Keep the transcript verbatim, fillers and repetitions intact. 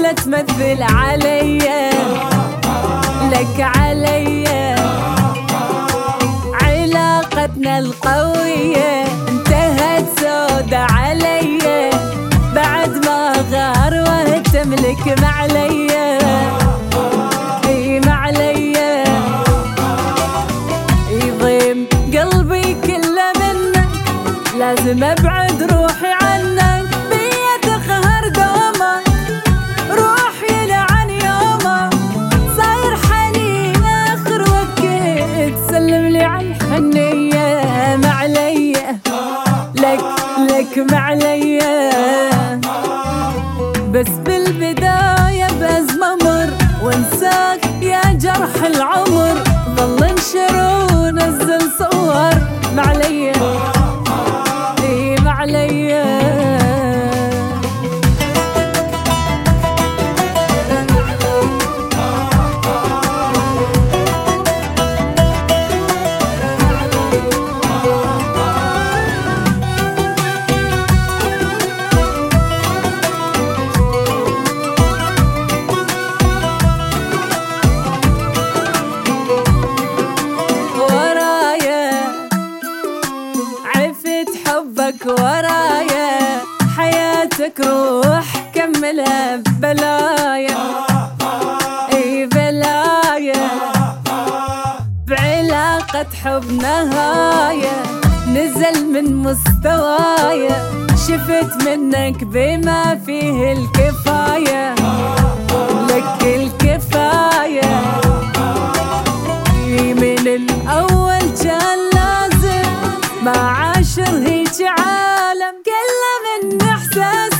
ولا تمثل عليا لك عليا. علاقتنا القوية انتهت سودة عليا بعد ما غار واهتم لك معليا. اي معليا يضيم قلبي كله منك، لازم ابعد روحي عنك. بيا تقهر دومك روحي لعن يومك، صاير حنين اخر وقت تسلم لي عن حنية. معليا لك لك معليا، بس بالبداية بأزمة مر وانساك يا جرح العمر. ظل انشر ونزل صور معليا اي معليا. حبك ورايا حياتك روح كملها ببلايا اي بلايا. بعلاقة حب نهاية نزل من مستوايا، شفت منك بما فيه الكفاية لك الكفاية. من الأول كان لازم ما عاشر هيج عالم كله من إحساس